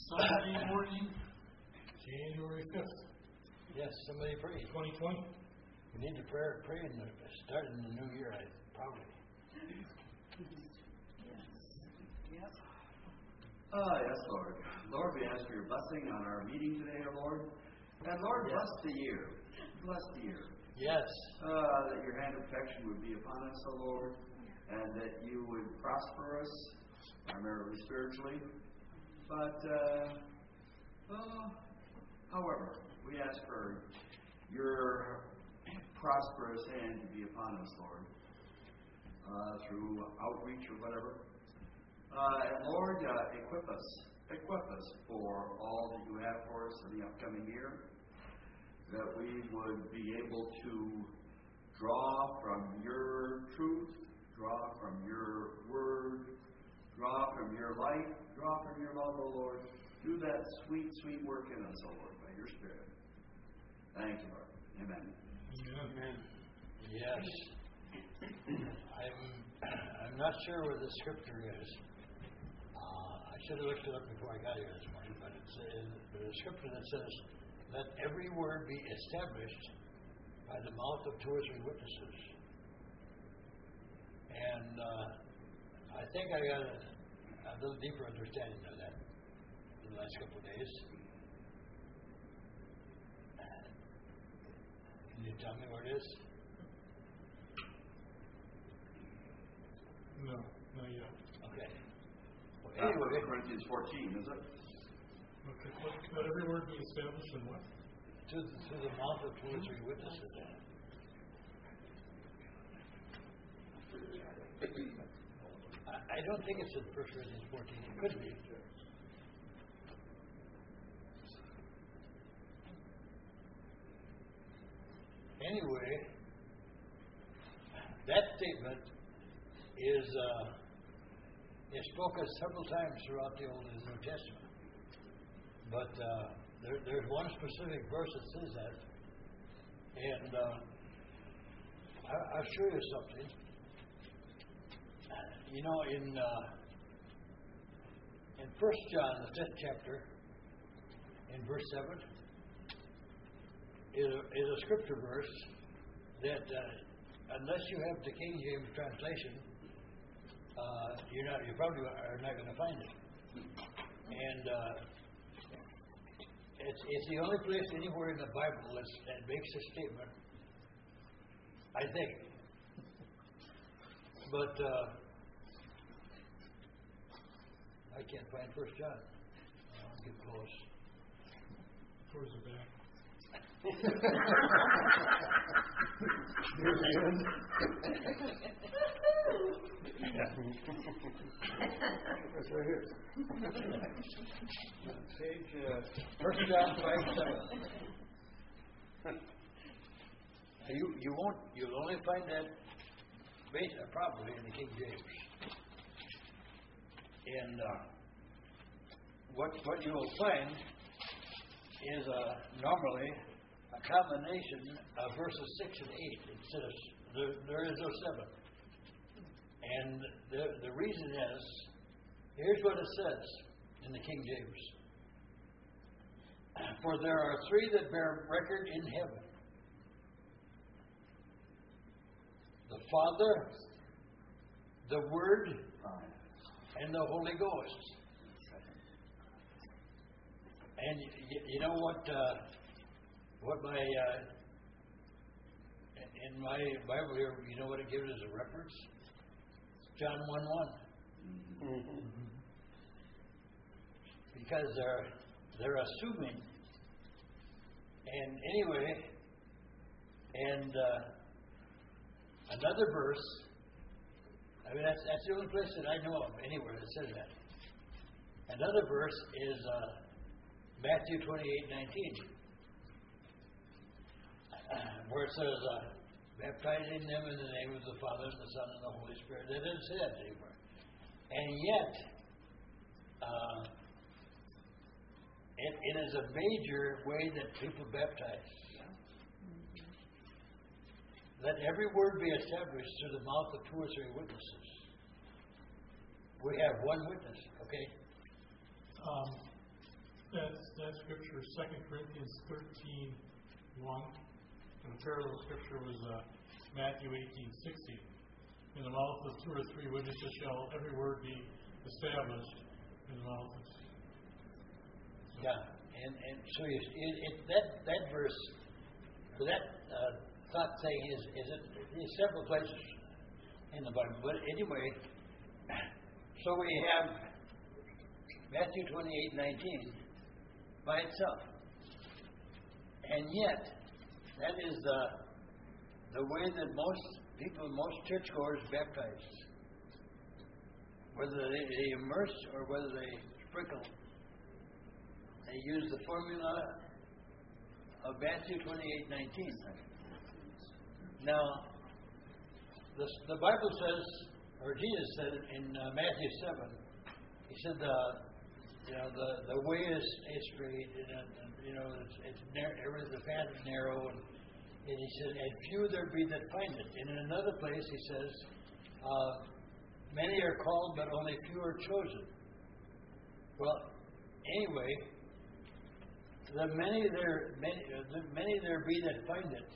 Sunday morning, January 5th, Yes, somebody pray. 2020. We need to pray in start in the new year, probably. Yes, Lord. Lord, we ask for your blessing on our meeting today, O Lord. And Lord, Yes. bless the year. Bless the year. Yes. That your hand of protection would be upon us, O Lord, and that you would prosper us, primarily spiritually. But, however, we ask for your prosperous hand to be upon us, Lord, through outreach or whatever. And Lord, equip us for all that you have for us in the upcoming year, that we would be able to draw from your truth, draw from your word, draw from your light, draw from your love, O Lord. Do that sweet, sweet work in us, O Lord, by your Spirit. Thank you, Lord. Amen. Amen. Yes. I'm not sure where the scripture is. I should have looked it up before I got here this morning, but there's a scripture that says, "Let every word be established by the mouth of 2 or 3 witnesses." And I think I got a little deeper understanding of that in the last couple of days. Can you tell me where it is? No, not yet. Okay. Well, Anyway, anyway, Corinthians 14, is it? Okay. Let every word be established in what? to the mouth of 2 or 3 witnesses. I don't think it's in 1 Corinthians 14. It could be. Anyway, that statement is spoken several times throughout the Old and New Testament. But there's one specific verse that says that. And I'll show you something. You know, in 1 John, the 5th chapter, in verse 7, is a scripture verse that, unless you have the King James translation, you probably are not going to find it. And it's the only place anywhere in the Bible that makes a statement, I think. But I can't find 1 John. I'll get close. Towards the back. That's right here. Page 1 John 5:7. You'll only find that probably in the King James. And what you will find is normally a combination of verses 6 and 8 instead of there is no 7. And the reason is, here's what it says in the King James. For there are 3 that bear record in heaven: the Father, the Word, and the Holy Ghost. And you know what my in my Bible here, you know what it gives as a reference? John 1:1. Mm-hmm. Because they're assuming. And anyway, and another verse. I mean, that's the only place that I know of anywhere that says that. Another verse is Matthew 28:19, where it says, baptizing them in the name of the Father, and the Son, and the Holy Spirit. That doesn't say that anywhere. And yet, it is a major way that people baptize. Let every word be established through the mouth of 2 or 3 witnesses. We have one witness, okay? That scripture, 2 Corinthians 13:1, and the parallel scripture was Matthew 18:16. In the mouth of two or three witnesses shall every word be established in the mouth of. Yeah, and so that verse, or that thought saying is several places in the Bible. But anyway, so we have Matthew 28:19 by itself, and yet that is the way that most people, most churchgoers baptize, whether they immerse or whether they sprinkle. They use the formula of Matthew 28:19. Now, the Bible says, or Jesus said in Matthew 7, he said the way is straight, and the path is narrow, and he said, and few there be that find it. And in another place he says, many are called, but only few are chosen. Well, anyway, the many there be that find it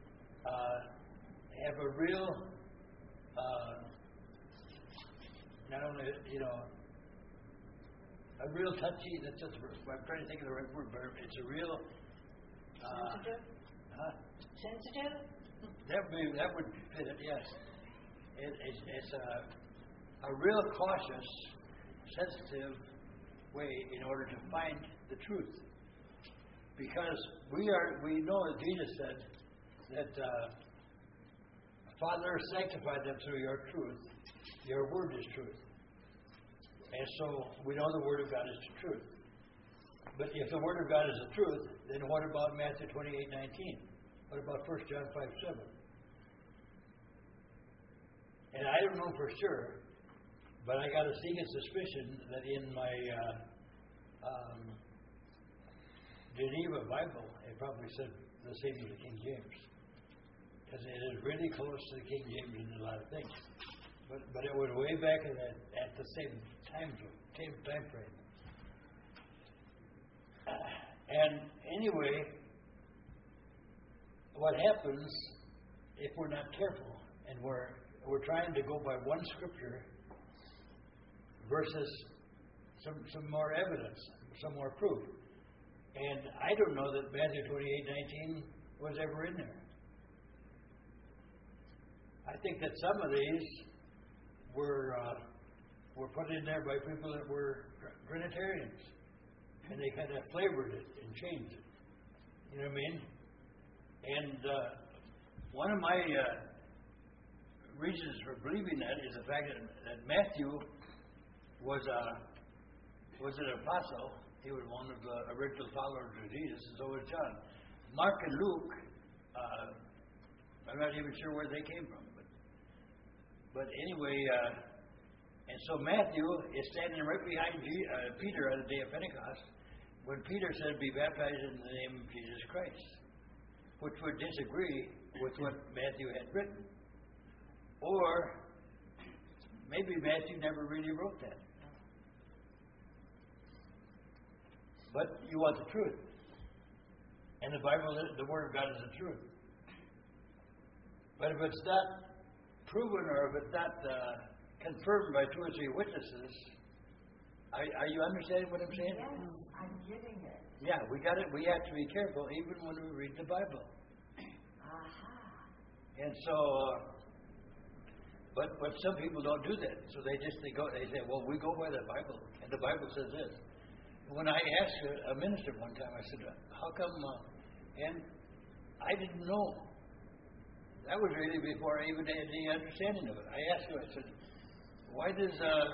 have a real, not only a real touchy. That's just I'm trying to think of the right word, but it's a real sensitive. Sensitive. That would fit it. Yes, it's a real cautious, sensitive way in order to find the truth. Because we know, as Jesus said, that Father, sanctify them through your truth. Your word is truth. And so we know the Word of God is the truth. But if the Word of God is the truth, then what about Matthew 28:19? What about 1 John 5:7? And I don't know for sure, but I got a sneaking suspicion that in my Geneva Bible, it probably said the same as the King James, because it is really close to the King James in a lot of things. But it was way back at the same time frame. And anyway, what happens if we're not careful and we're trying to go by one scripture versus some more evidence, some more proof? And I don't know that Matthew 28:19 was ever in there. I think that some of these were put in there by people that were Trinitarians, and they kind of flavored it and changed it. You know what I mean? And one of my reasons for believing that is the fact that Matthew was an apostle. He was one of the original followers of Jesus, and so was John. Mark and Luke, I'm not even sure where they came from, but anyway, and so Matthew is standing right behind Peter on the day of Pentecost when Peter said, "Be baptized in the name of Jesus Christ," which would disagree with what Matthew had written. Or maybe Matthew never really wrote that. But you want the truth. And the Bible, the Word of God is the truth. But if it's not proven or if it's not confirmed by two or three witnesses, are you understanding what I'm saying? Yes, I'm getting it. Yeah, we got it. We have to be careful even when we read the Bible. Aha. And so, but some people don't do that. So they say, well, we go by the Bible, and the Bible says this. When I asked a minister one time, I said, how come, and I didn't know. That was really before I even had any understanding of it. I asked him, I said, why does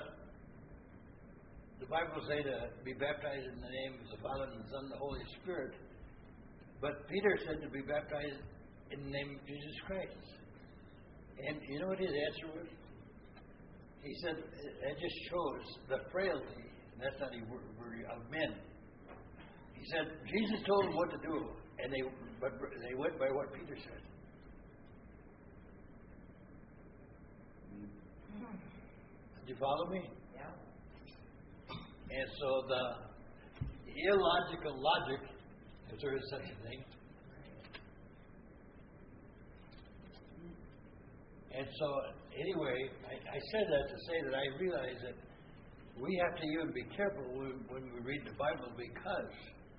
the Bible say to be baptized in the name of the Father and the Son and the Holy Spirit? But Peter said to be baptized in the name of Jesus Christ. And you know what his answer was? He said, it just shows the frailty, and that's not a word of men. He said, Jesus told them what to do, and they went by what Peter said. Did you follow me? Yeah. And so illogical logic, if there is such a thing. And so, anyway, I said that to say that I realize that we have to even be careful when we read the Bible because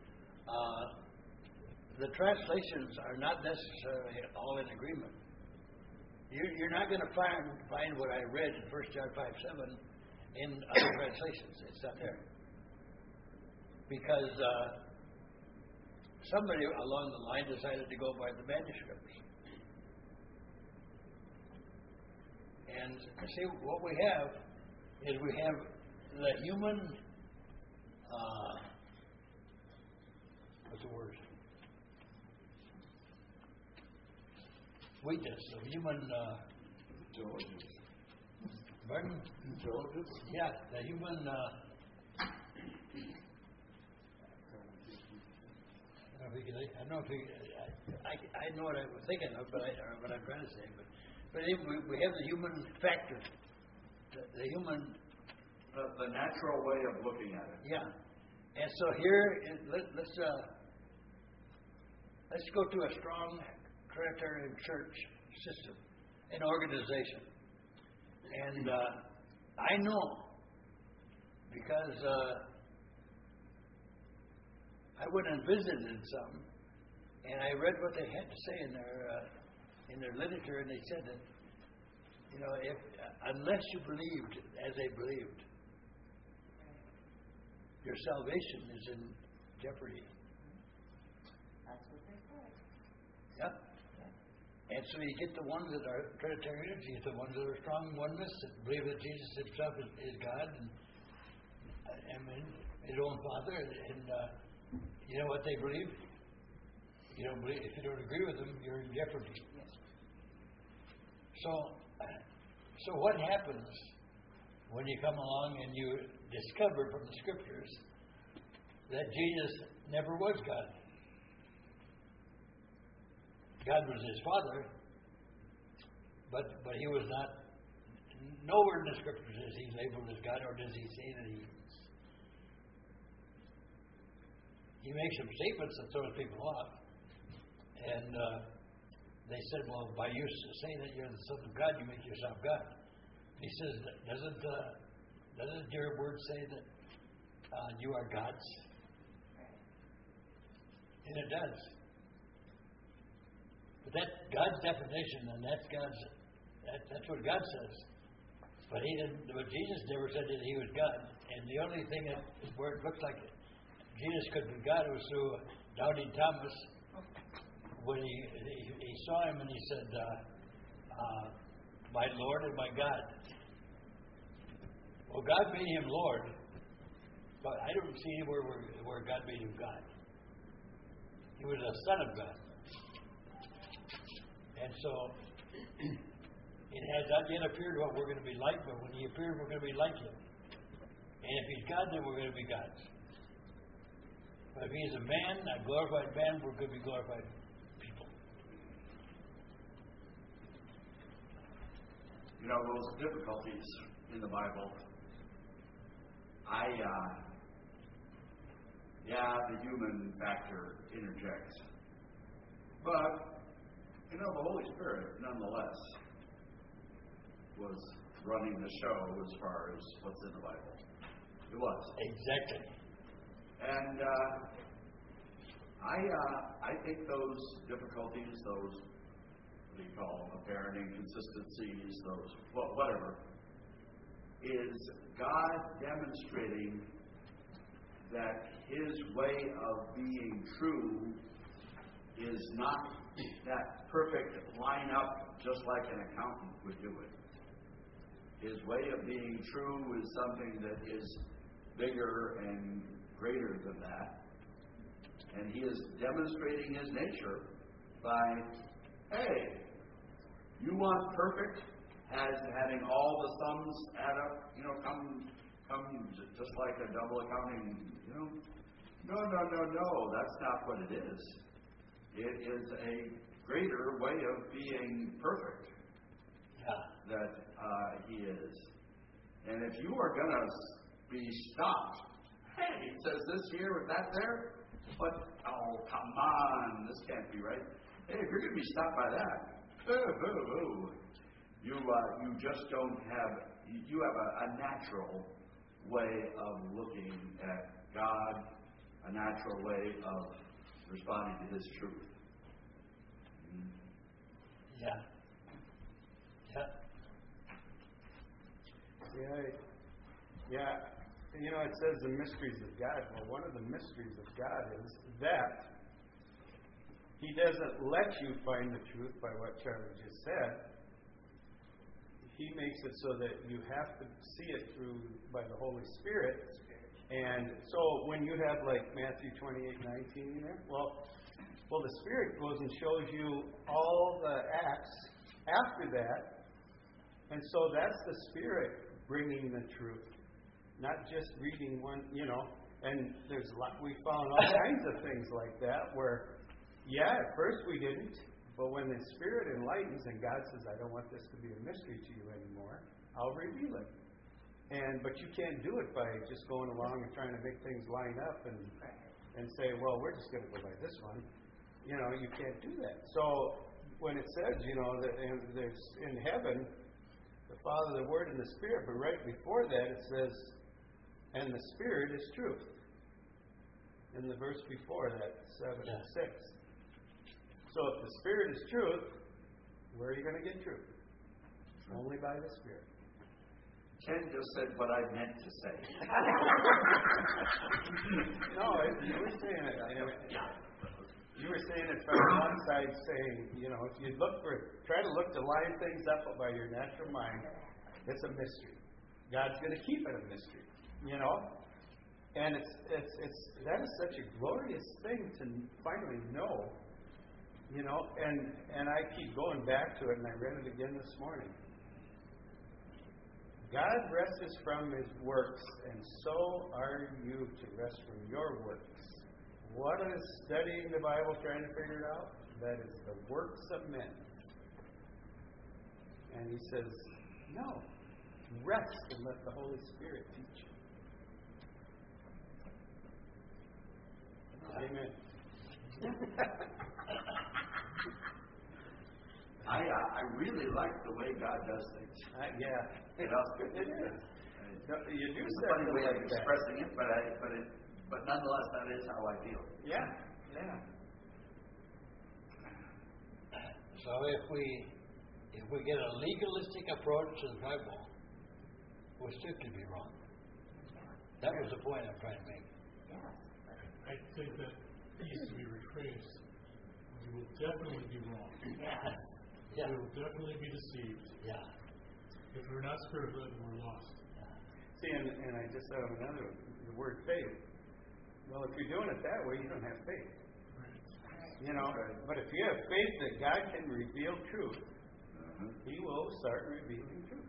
the translations are not necessarily all in agreement. You're not going to find what I read in 1 John 5:7 in other translations. It's not there. Because somebody along the line decided to go by the manuscripts. And see, what we have is we have the human, what's the word? Weakness, the human, Intelligence. pardon? Intelligence? Yeah, the human, I know what I was thinking of, but or what I'm trying to say. But anyway, we have the human factor, the human. The natural way of looking at it. Yeah, and so here let's go to a strong Trinitarian church system, an organization, and I know because I went and visited some, and I read what they had to say in their literature, and they said that if unless you believed as they believed, your salvation is in jeopardy. That's what they say. Yep. And so you get the ones that are Trinitarians, you get the ones that are strong oneness, that believe that Jesus himself is God and his own Father, and you know what they believe? If you don't agree with them, you're in jeopardy. Yes. So what happens when you come along and you discover from the Scriptures that Jesus never was God? God was his Father, but he was not. Nowhere in the Scriptures is he labeled as God, or does he say that he is. He makes some statements that throws people off, and they said, "Well, by you saying that you're the Son of God, you make yourself God." He says, "Doesn't your word say that you are gods?" And it does. But that's God's definition, and that's what God says. But he didn't. But Jesus never said that he was God. And the only thing where it looks like Jesus could be God was through doubting Thomas, when he saw him and he said, "My Lord and my God." Well, God made him Lord, but I don't see anywhere where God made him God. He was a son of God. And so, it has not yet appeared what we're going to be like, but when he appears, we're going to be like him. And if he's God, then we're going to be gods. But if he's a man, a glorified man, we're going to be glorified people. Those difficulties in the Bible, the human factor interjects. But, the Holy Spirit, nonetheless, was running the show as far as what's in the Bible. It was. Exactly. And I think those difficulties, those, what do you call them, apparent inconsistencies, those, whatever, is God demonstrating that his way of being true is not that perfect line up just like an accountant would do it. His way of being true is something that is bigger and greater than that. And he is demonstrating his nature by, hey, you want perfect as having all the sums add up, come just like a double accounting, No, that's not what it is. It is a greater way of being perfect that he is. And if you are going to be stopped hey, it says this here with that there, but, oh, come on, this can't be right. Hey, if you're going to be stopped by that, you just don't have, you have a natural way of looking at God, a natural way of responding to His truth. Yeah. Yeah. You know, it says the mysteries of God. Well, one of the mysteries of God is that He doesn't let you find the truth by what Charlie just said. He makes it so that you have to see it through by the Holy Spirit. And so when you have like Matthew 28:19 there, well, the Spirit goes and shows you all the acts after that. And so that's the Spirit bringing the truth, not just reading one, And there's a lot, we found all kinds of things like that where, at first we didn't, but when the Spirit enlightens and God says, I don't want this to be a mystery to you anymore, I'll reveal it. But you can't do it by just going along and trying to make things line up and say, well, we're just going to go by this one. You can't do that. So when it says, that there's in heaven, the Father, the Word, and the Spirit, but right before that it says, and the Spirit is truth. In the verse before that, 7 and 6. So if the Spirit is truth, where are you going to get truth? Only by the Spirit. Ken just said what I meant to say. No, you were saying it. You were saying it from one side, saying, if you try to look to line things up by your natural mind, it's a mystery. God's going to keep it a mystery, And that is such a glorious thing to finally know, And I keep going back to it, and I read it again this morning. God rests from His works, and so are you to rest from your works. What is studying the Bible trying to figure it out? That is the works of men. And He says, no, rest and let the Holy Spirit teach you. Amen. I really like the way God does things. It is. You do It's a start funny to way of like that. expressing it, but nonetheless, that is how I feel. Yeah. So if we get a legalistic approach to the Bible, we're still to be wrong. That was the point I'm trying to make. I think that needs to be rephrased. You will definitely be wrong. Yeah. You will definitely be deceived. Yeah. If we're not spirit-led, we're lost. See, and I just thought of another one, the word faith. Well, if you're doing it that way, you don't have faith. Right. But if you have faith that God can reveal truth, He will start revealing truth.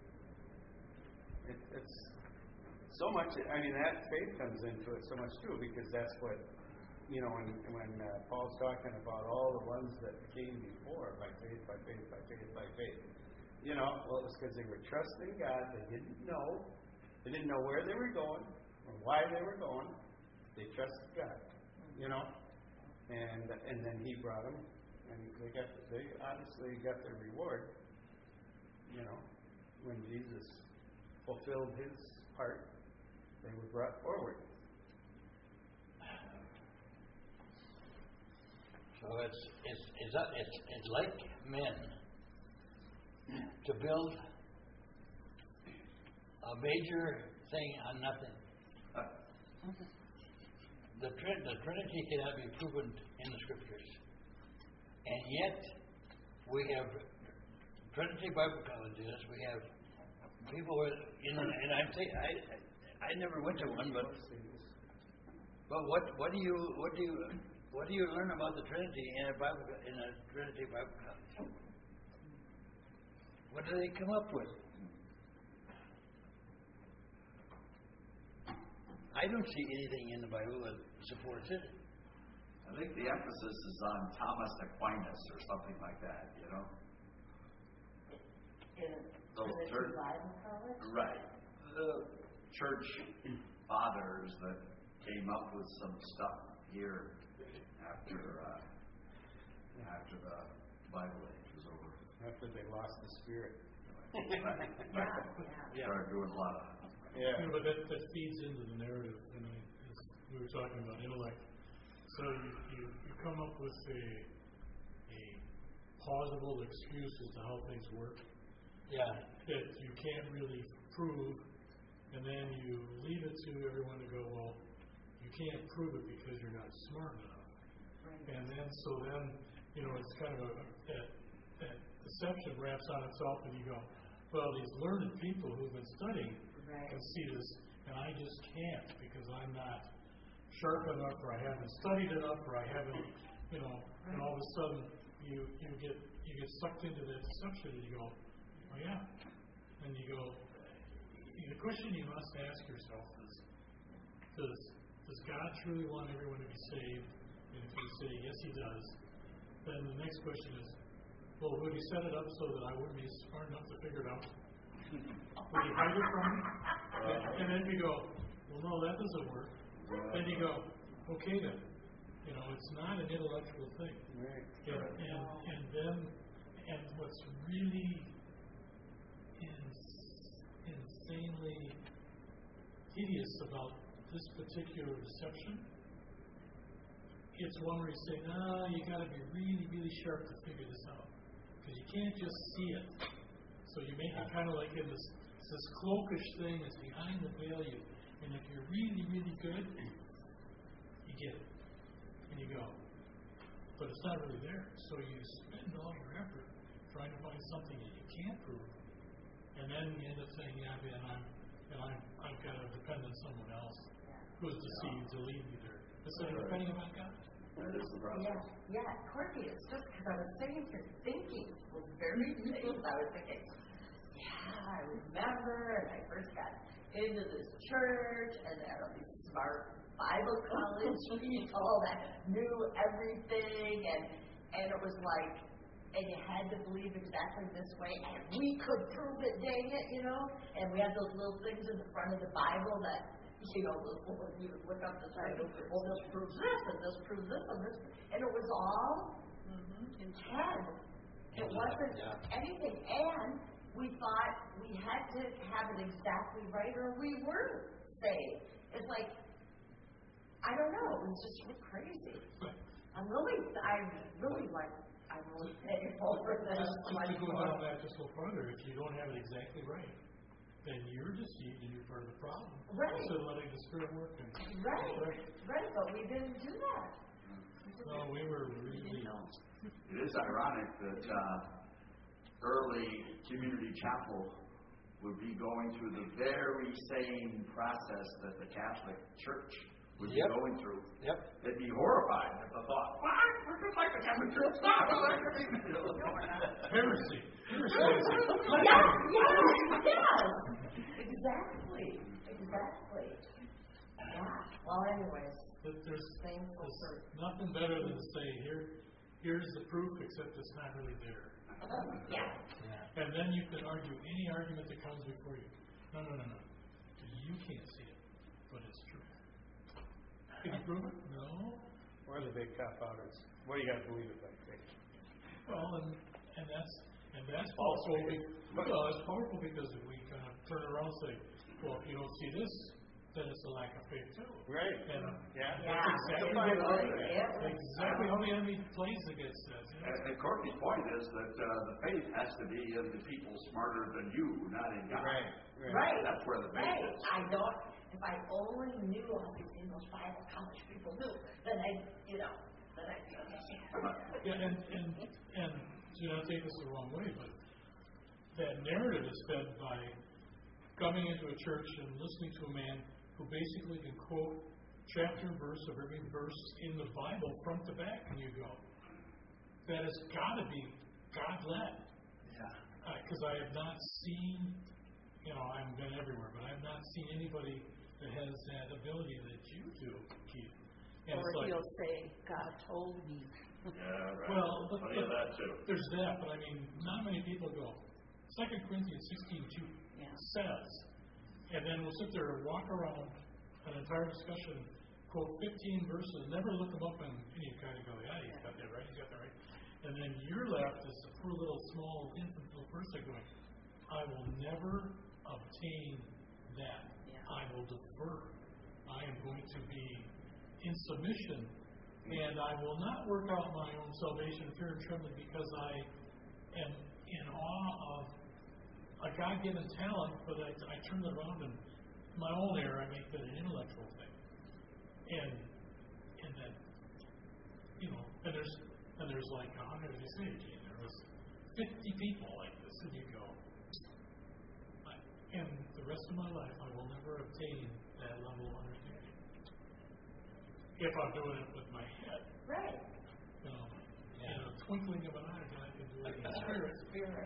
It's so much, that faith comes into it so much too, because that's what, when Paul's talking about all the ones that came before, by faith, by faith, by faith, by faith. Well, it was because they were trusting God. They didn't know. They didn't know where they were going or why they were going. They trusted God, and then He brought them, and they obviously got their reward, when Jesus fulfilled His part, they were brought forward. So it's like men to build a major thing on nothing. The Trinity cannot be proven in the Scriptures, and yet we have Trinity Bible colleges. We have people who, and I never went to one, but what do you learn about the Trinity in a Trinity Bible college? What do they come up with? I don't see anything in the Bible that supports it. I think the emphasis is on Thomas Aquinas or something like that, In Those the church, Bible college? right? The church fathers that came up with some stuff here after the Bible age was over. After they lost the spirit. Started doing a lot of. Yeah, but that feeds into the narrative, and as we were talking about intellect. So you come up with a plausible excuse as to how things work. Yeah. That you can't really prove, and then you leave it to everyone to go, well, you can't prove it because you're not smart enough. And then, it's kind of that deception wraps on itself, and you go, well, these learned people who've been studying can see this, and I just can't because I'm not sharp enough, or I haven't studied enough, or I haven't, and all of a sudden you get sucked into that deception, and you go, oh yeah, and you go. The question you must ask yourself is, does God truly want everyone to be saved? And if you say yes, He does, then the next question is, well, would He set it up so that I wouldn't be smart enough to figure it out? Would He hide it from me? And then you go, well, no, that doesn't work. Then you go, okay then. It's not an intellectual thing. Right. And what's really insanely hideous about this particular deception, it's one where you say, no, you got to be really, really sharp to figure this out, because you can't just see it. So you make it kind of like in this cloakish thing that's behind the veil, and if you're really, really good, you get it, and you go. But it's not really there. So you spend all your effort trying to find something that you can't prove, and then you end up saying, yeah, man, I've got to depend on someone else who's deceived to lead me there. Instead of depending upon God. That is the process. Courtney, it's just because I was sitting here thinking those very things. I was thinking, I remember, and I first got into this church, and there were these smart Bible college people that knew everything, and it was like, and you had to believe exactly this way, and we could prove it, dang it, and we had those little things in the front of the Bible that, you would look up the title, well, this proves this, and this proves this, and it was all in head. It wasn't anything, and we thought we had to have it exactly right, or we were saved. It's like, I don't know, it was just really crazy. I'm really thankful for this. To go down that just a little further, if you don't have it exactly right, then you're deceived and you're part of the problem. Right. Instead of letting the Spirit work. Right, but we didn't do that. No, we were really. It is ironic that early community chapel would be going through the very same process that the Catholic Church would be going through. They'd be horrified at the thought, what? We're just like the Catholic Church. Stop! Heresy. Yes. Exactly. Yeah. Well, anyways. There's nothing better than to say, here's the proof, except it's not really there. And then you can argue any argument that comes before you. No. You can't see it, but it's true. Can you prove it? No. Or the big cop outers. What do you got to believe it by faith? Well, and that's powerful. It's powerful because if we kind of turn around and say, well, if you don't see this, then it's a lack of faith too. Right. And that's exactly how the enemy plays against us. And Courtney's point is that the faith has to be in the people smarter than you, not in God. Right. That's where the faith is. If I only knew everything those Bible college people knew, then I'd And do not take this the wrong way, but that narrative is fed by coming into a church and listening to a man who basically can quote chapter and verse of every verse in the Bible front to back, and you go, that has got to be God-led. Because I have not seen, I've been everywhere, but I have not seen anybody that has that ability that you do, Keith. And or he'll say, God told me. Right. Well, but that too. There's that, but I mean, not many people go. 2 Corinthians 16:2 says, and then we'll sit there and walk around an entire discussion, quote 15 verses, never look them up, and you kind of go, yeah, he's got that right, he's got that right. And then you're left as a poor little small infant little person going, I will never obtain that. Yeah. I will defer. I am going to be in submission, and I will not work out my own salvation, fear and trembling, because I am in awe of a God-given talent, but I turn it around and in my own error, I make that an intellectual thing. And that, and there's like 100, as you say, Gene, there was 50 people like this, and you go, and the rest of my life I will never obtain that level of understanding. If I'm doing it with my head. Right. In a twinkling of an eye, God can do it in the spirit.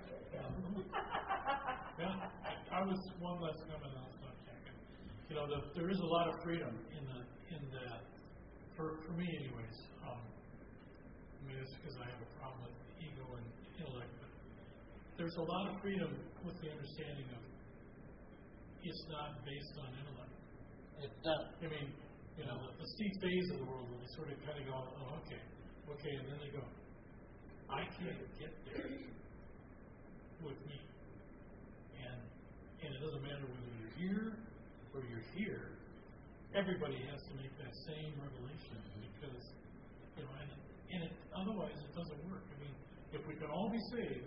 Yeah. I was one less coming, I'll stop checking. There is a lot of freedom in that, for me anyways. It's because I have a problem with ego and intellect, but there's a lot of freedom with the understanding of it's not based on intellect. It's not. I mean, the Steve Days of the world, where they sort of kind of go, oh, okay, and then they go, I can't get there with me. And it doesn't matter whether you're here or you're here, everybody has to make that same revelation because, otherwise it doesn't work. I mean, if we can all be saved,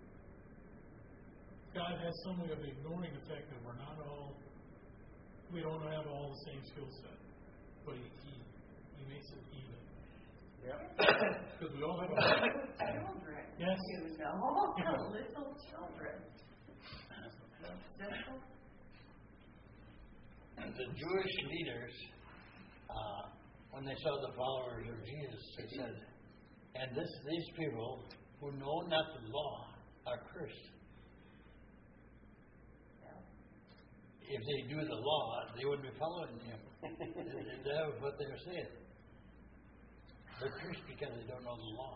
God has some way of ignoring the fact that we don't have all the same skill set, but He makes it even. Yep. Because we all have Children. Yes. Little children. Simple. The Jewish leaders, when they saw the followers of Jesus, they said, and these people who know not the law are cursed. If they do the law, they wouldn't be following Him. That was what they were saying. They're cursed because they don't know the law.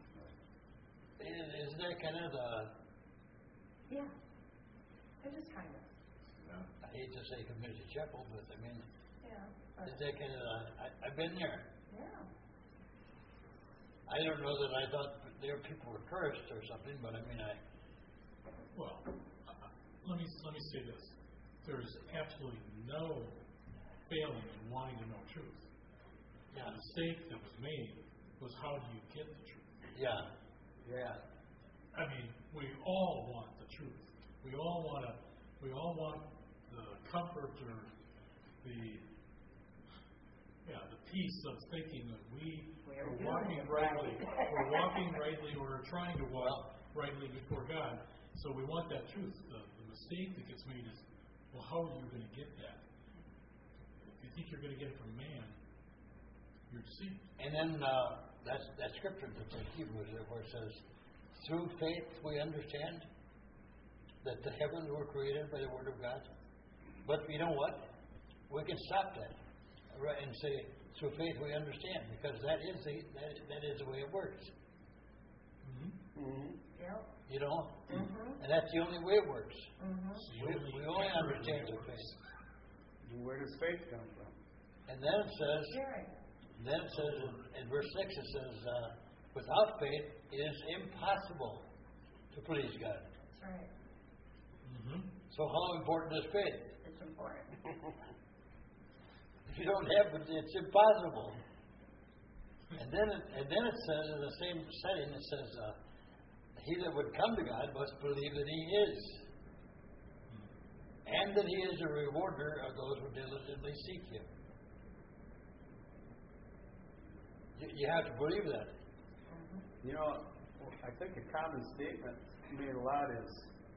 Isn't that kind of the... Yeah. They're just kind of. I hate to say community chapel, but I mean... Yeah. Is that kind of the... I've been there. Yeah. I don't know that I thought their people were cursed or something, but I mean, Well, let me say this. There's absolutely no failing in wanting to know truth. Yeah. The mistake that was made was how do you get the truth? Yeah. I mean, we all want the truth. We all want the comfort or the peace of thinking that we're walking rightly. We're walking rightly or trying to walk rightly before God. So we want that truth. The mistake that gets made is, well, how are you going to get that? If you think you're going to get it from man, you're deceived. And then that scripture that's in Hebrews where it says, through faith we understand that the heavens were created by the Word of God. But you know what? We can stop that and say, through faith we understand, because that is the way it works. Mm-hmm. Mm-hmm. Yep. You know? Mm-hmm. And that's the only way it works. Mm-hmm. We only understand through faith. Where does faith come from? And then it says, in verse 6, it says, without faith it is impossible to please God. That's right. Mm-hmm. So how important is faith? It's important. If you don't have it, it's impossible. And then it says in the same setting, it says, he that would come to God must believe that He is, and that He is a rewarder of those who diligently seek Him. You have to believe that. You know, I think a common statement made a lot is,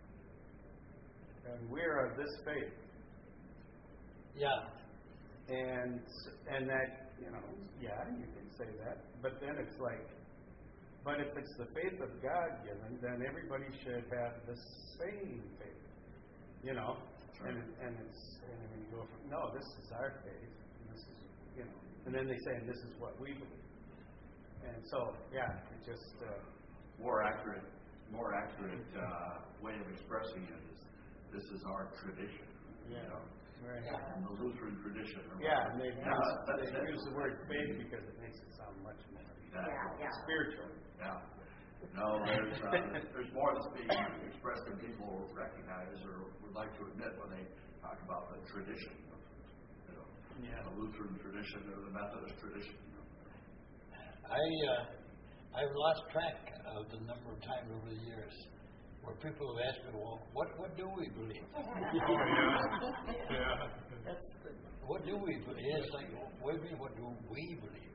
we're of this faith. Yeah. And that, you can say that. But then it's like, but if it's the faith of God given, then everybody should have the same faith. You know? Right. And then you go from, no, this is our faith. And this is, and then they say, and this is what we believe. And so, it just... more accurate way of expressing it is, this is our tradition. Yeah. Right. and the Lutheran tradition. Or Yeah, and whatever. they use the word faith because it makes it sound much more Exactly. spiritual. Yeah. No, there's more that's being expressed than people recognize or would like to admit when they talk about the tradition of, the Lutheran tradition or the Methodist tradition. I've lost track of the number of times over the years where people have asked me, well, what do we believe? Oh, yeah. That's good. What do we believe? It's like, what do we believe?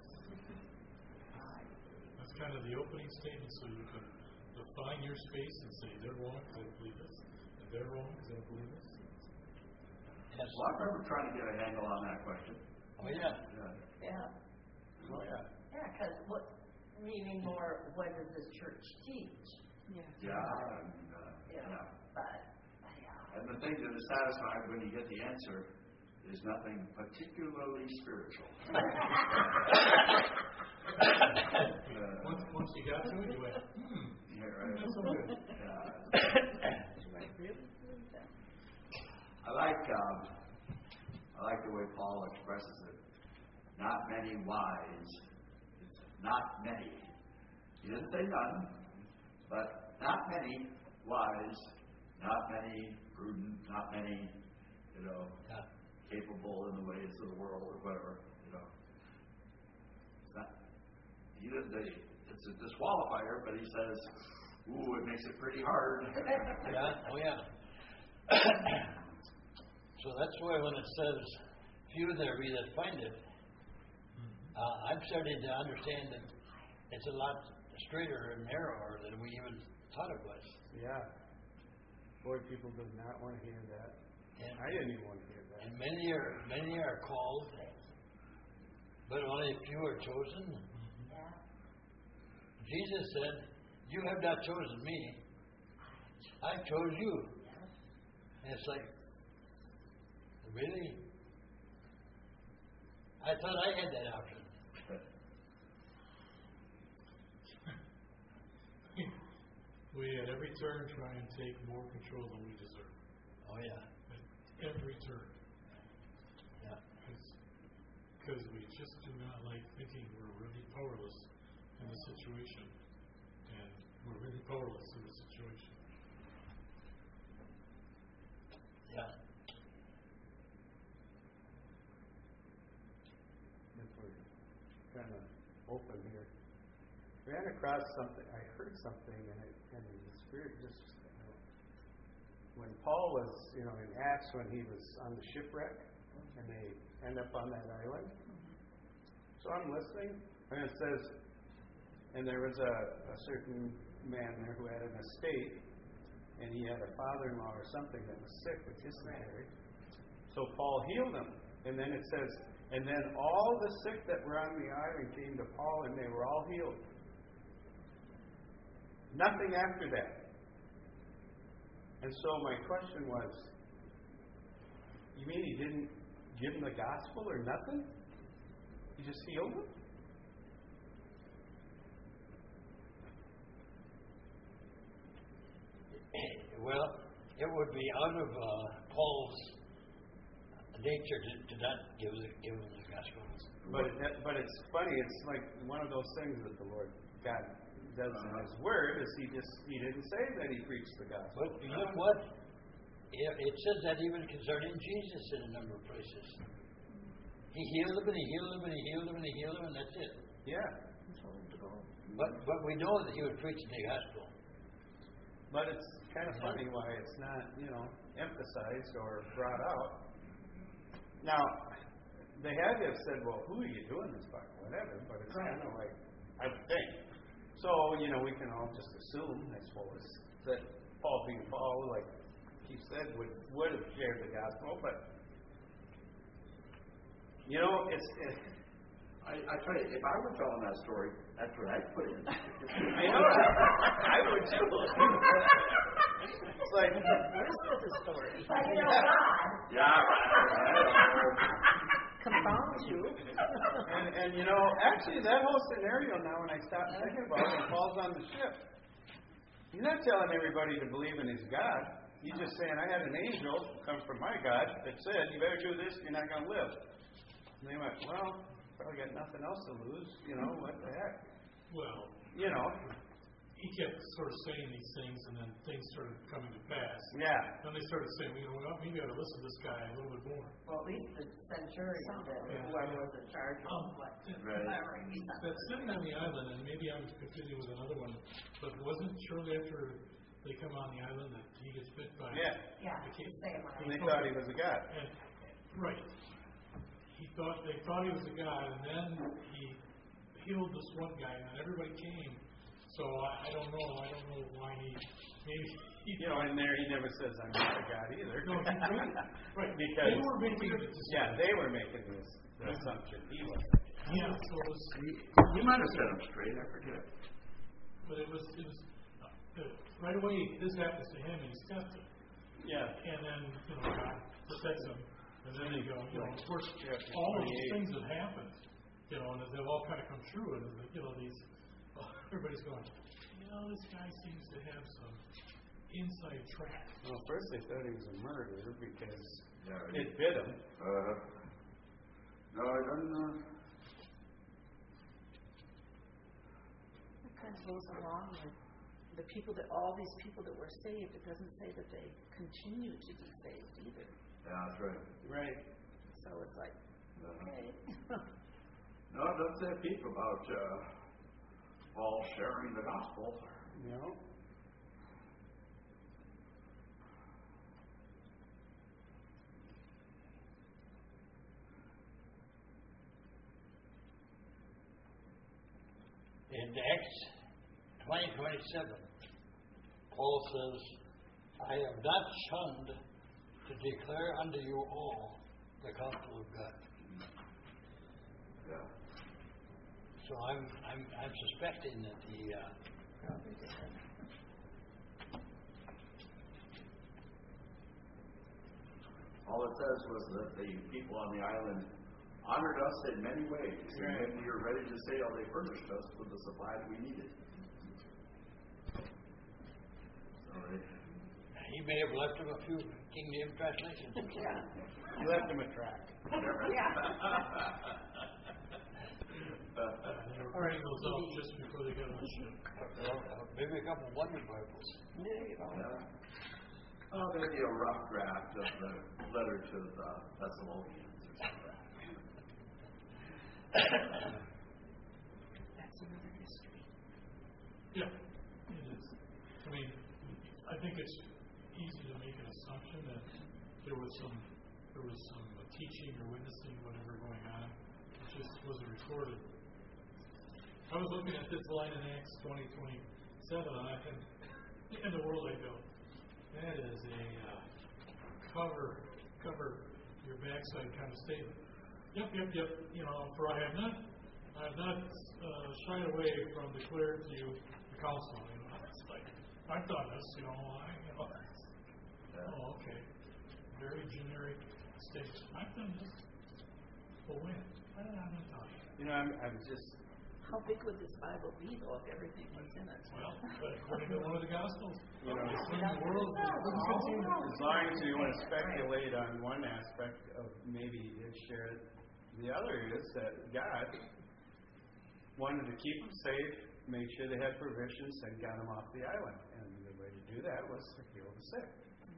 That's kind of the opening statement, so you can define your space and say they're wrong because they believe this, and they're wrong because they don't believe this. Yes. Well, I remember trying to get a handle on that question. Oh, yeah. Yeah. Oh, yeah. Yeah, because meaning more, what does this church teach? Yeah. Yeah. But, And the thing that is satisfying when you get the answer is nothing particularly spiritual. Once you got to it, you went, Yeah, right. that's so good. Yeah. I like the way Paul expresses it. Not many wise. It's not many. He didn't say none, but not many wise, not many prudent, not many, capable in the ways of the world or whatever. It's not. He didn't say it's a disqualifier, but he says, "Ooh, it makes it pretty hard." Yeah. Oh, yeah. So that's why when it says, few there be that find it, I'm starting to understand that it's a lot straighter and narrower than we even thought it was. Yeah. Boy, people do not want to hear that. And, I didn't even want to hear that. and many are called, but only a few are chosen. Jesus said, "You have not chosen me. I chose you." And it's like, really? I thought I had that option. We at every turn try and take more control than we deserve. Oh, yeah. At every turn. Yeah. Because we just do not like thinking we're really powerless in the situation. And we're really powerless in the situation. Yeah. If we're kind of open here. Ran across something, I heard something, and the Spirit just, when Paul was, in Acts, when he was on the shipwreck, and they end up on that island. So I'm listening, and it says, and there was a certain man there who had an estate, and he had a father-in-law or something that was sick with dysentery. So Paul healed him, and then it says, and then all the sick that were on the island came to Paul, and they were all healed. Nothing after that. And so my question was, you mean he didn't give them the gospel or nothing? He just healed them? Well, it would be out of Paul's nature to not give them the gospel. But it's funny. It's like one of those things that the Lord God does in His Word is He didn't say that He preached the gospel. But look what it says that even concerning Jesus in a number of places. He healed them and He healed them and He healed them and He healed them, and that's it. Yeah. But we know that He would preach the gospel. But it's kind of funny why it's not, emphasized or brought out. Now, they had to have said, well, who are you doing this by? Whatever, but it's kind of like, I would think. So, we can all just assume, I suppose, that Paul being Paul, like he said, would have shared the gospel, but, I tell you, if I were telling that story, that's what I'd put in. I know, I would too. It's like, Where's the story? But God. Yeah, Confound you. and actually that whole scenario now, when I stop thinking about it, Paul's on the ship. He's not telling everybody to believe in his God. He's just saying, I had an angel come from my God that said, you better do this, you're not going to live. And they went, well, probably got nothing else to lose, what the heck. Well, You know, he kept sort of saying these things, and then things started coming to pass. yeah. Then they started saying, well, maybe I ought to listen to this guy a little bit more. Well, at least the centurion did, whoever was in charge of what. That's sitting on the island, and maybe I'm confusing with another one, but wasn't shortly after they come on the island that he gets bit by Yeah. Yeah, the king? same And they thought he was a god. And, right. They thought he was a god, and then he healed this one guy, and then everybody came. So I don't know why maybe he. In there he never says I'm not a god either. No, he couldn't. Right. Because They were making the decision. they were making this assumption. He was. Yeah, so it was. We might have set him straight, I forget. But it was right away. This happens to him, and he's tested. Yeah. And then God protects him, and then they go. Of course, all of these things that happened, and they've all kind of come true, and these. Everybody's going. This guy seems to have some inside track. Well, first they thought he was a murderer because Yeah, it bit him. no, I don't. It kind of goes along with all these people that were saved. It doesn't say that they continue to be saved either. Yeah, that's right. Right. So it's like, okay. No, it doesn't say a peep about Paul sharing the gospel. No. In Acts 20:27, Paul says, I have not shunned to declare unto you all the gospel of God. Yeah. So I'm suspecting that All it says was that the people on the island honored us in many ways. Right. And when we were ready to sail, they furnished us with the supplies we needed. So he may have left him a few King James translations. He left him a track. They were printing those out just before they got on the ship. Maybe a couple of Wonder Bibles. Oh, maybe a rough draft of the letter to the Thessalonians or something. That's another history. Yeah, it is. I mean, I think it's easy to make an assumption that there was some teaching or witnessing, whatever, going on. It just wasn't recorded. I was looking at this line in Acts 20:27, and in the world I go, that is a cover your backside kind of statement. Yep. For I have not shied away from declaring to you the counsel. It's like I've done this. Oh, okay. Very generic statement. I've done this. Well, when? When did I not tell you? I'm just. How big would this Bible be, though, if everything was in it? Well, according to one of the Gospels, You know, the world. As long as you want to speculate on one aspect of maybe he did share it, the other is that God wanted to keep them safe, make sure they had provisions, and got them off the island. And the way to do that was to heal the sick.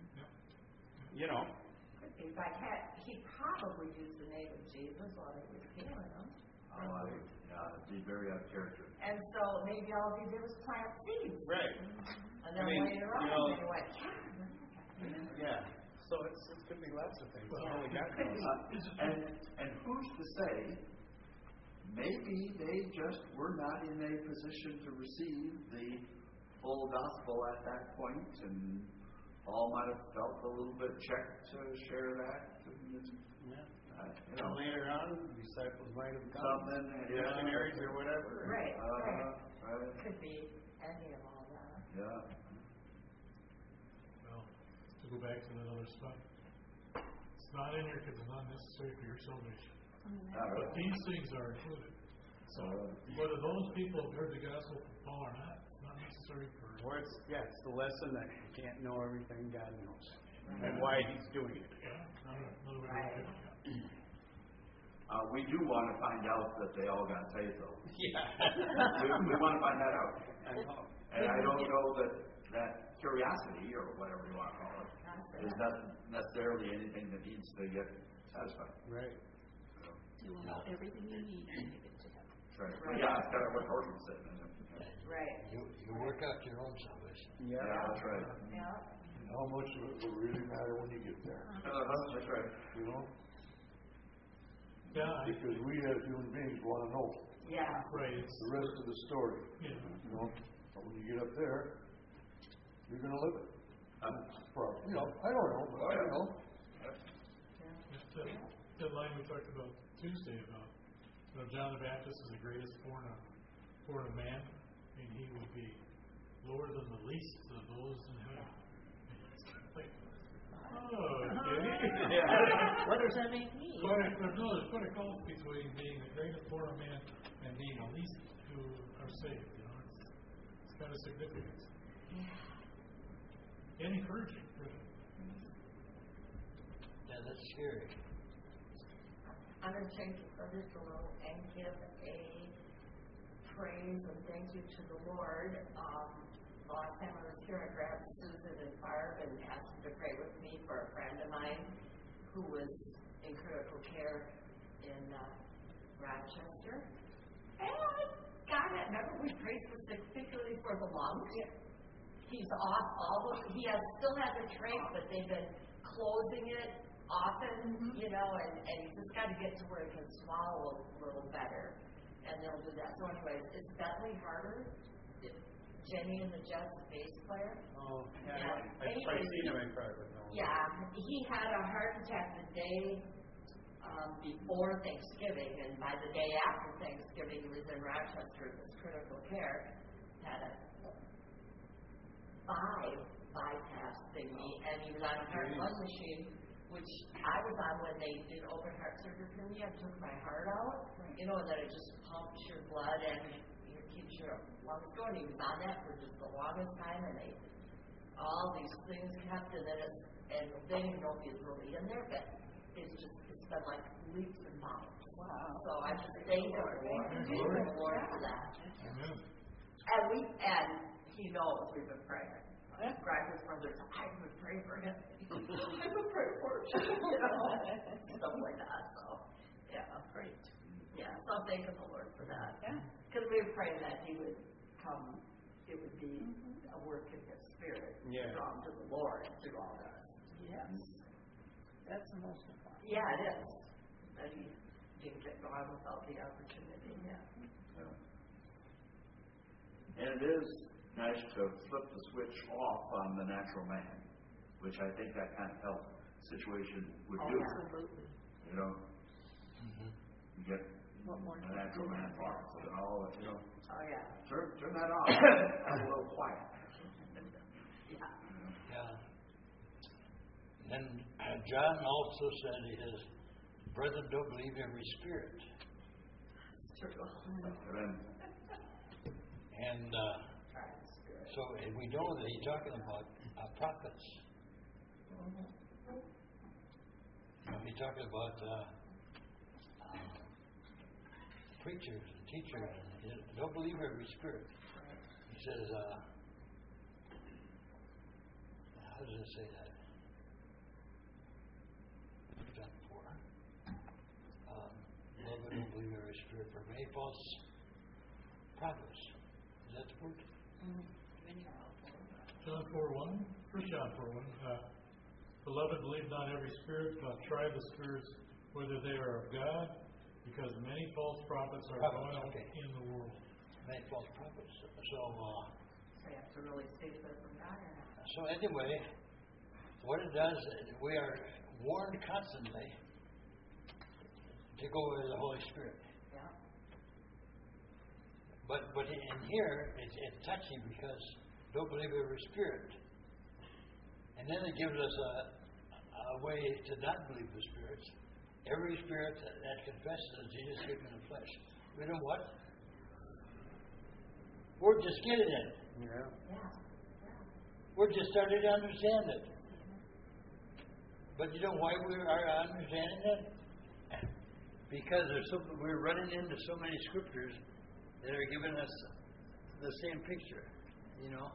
In fact, he probably used the name of Jesus while he was healing them. Be very out of character. And so maybe all he did was plant seeds. Right. And then later on, they went, Yeah. So it could be lots of things. Only God knows. And who's to say? Maybe they just were not in a position to receive the full gospel at that point, and Paul might have felt a little bit checked to share that. And later on, disciples might have come, something, missionaries or whatever. Right. Right. Could be any of all that. Yeah. Well, to go back to that other stuff, it's not in here because it's not necessary for your salvation. But these things are included. So whether those people have heard the gospel from Paul or not, it's not necessary for. Or it's the lesson that you can't know everything God knows and why He's doing it. Yeah, another way to look at it. We do want to find out that they all got saved, though. Yeah. We want to find that out. I know. And I don't know that curiosity, or whatever you want to call it, is not necessarily anything that needs to get satisfied. Right. You will know everything you need when you get to heaven. Right. Well, yeah, it's kind of what Horton said. Right. You work out your own salvation. Yeah. Yeah, that's right. Yeah. How much of it will really matter when you get there? That's right. You know? Yeah, Because we as human beings want to know Yeah. right. It's, the rest of the story. yeah. You know? But when you get up there, you're going to live it. Probably. You know, I don't know, but I know. It's that line we talked about Tuesday about, John the Baptist is the greatest born of man, and he would be lower than the least of those in heaven. It's kind of like, okay. What does that make me? There's quite a gulf between being the greatest born of man and being the least who are saved. It's kind of significant. And encouraging, really. Yeah, that's scary. I'm going to change the subject a little and give a praise and thank you to the Lord. The last time I was here, I grabbed Susan and Barb and asked them to pray with me for a friend of mine who was in critical care in Rochester. And God, I remember we prayed particularly for the lungs. He's off he still has a trach, but they've been closing it often, and he's just got to get to where he can swallow a little better, and they'll do that. So anyways, it's Bentley Harder, Jenny and the Jets bass player. Oh, Yeah. I've seen him in private. No. Yeah, he had a heart attack the day before Thanksgiving, and by the day after Thanksgiving, he was in Rochester in critical care, had a 5 bypass thingy, and he was on a heart lung machine, which I was on when they did open heart surgery for me. I took my heart out, and then it just pumps your blood and it keeps your lungs going. He was on that for just the longest time, and all these things kept, and they didn't know if he was really in there, but it's been like leaps and bounds. Wow. So I just thank the Lord for that. Amen. And he knows we've been praying. Graduate brothers, I would pray for him. I would pray for him. Stuff like that. So, yeah, great. Yeah, so I'm thanking the Lord for that. Because we were praying that he would come, it would be a work in his spirit, drawn to the Lord through all that. Yes. That's the most important. Yeah, it is. That he didn't get gone without the opportunity. Yeah. And it is nice to flip the switch off on the natural man, which I think that kind of health situation would do. Absolutely. You get the natural man off, Oh, yeah. turn that off. Have a little quiet. Yeah. And John also said his brethren don't believe every spirit. And so we know that he's talking about prophets. He's talking about preachers and teachers. And don't believe every spirit. He says, how does it say that? John 4. Beloved, don't believe every spirit, for many false prophets. Is that the word? John 4:1, 1 John 4:1. Beloved, believe not every spirit, but try the spirits whether they are of God, because many false prophets are going out in the world. Many false prophets. So you have to really see if they're from God or not. So anyway, what it does, we are warned constantly to go with the Holy Spirit. Yeah. But in here, it's touchy because don't believe every spirit. And then it gives us a way to not believe the spirits. Every spirit that confesses that Jesus came in the flesh. You know what? We're just getting it. Yeah. Yeah. We're just starting to understand it. But you know why we are understanding it? Because we're running into so many scriptures that are giving us the same picture, you know.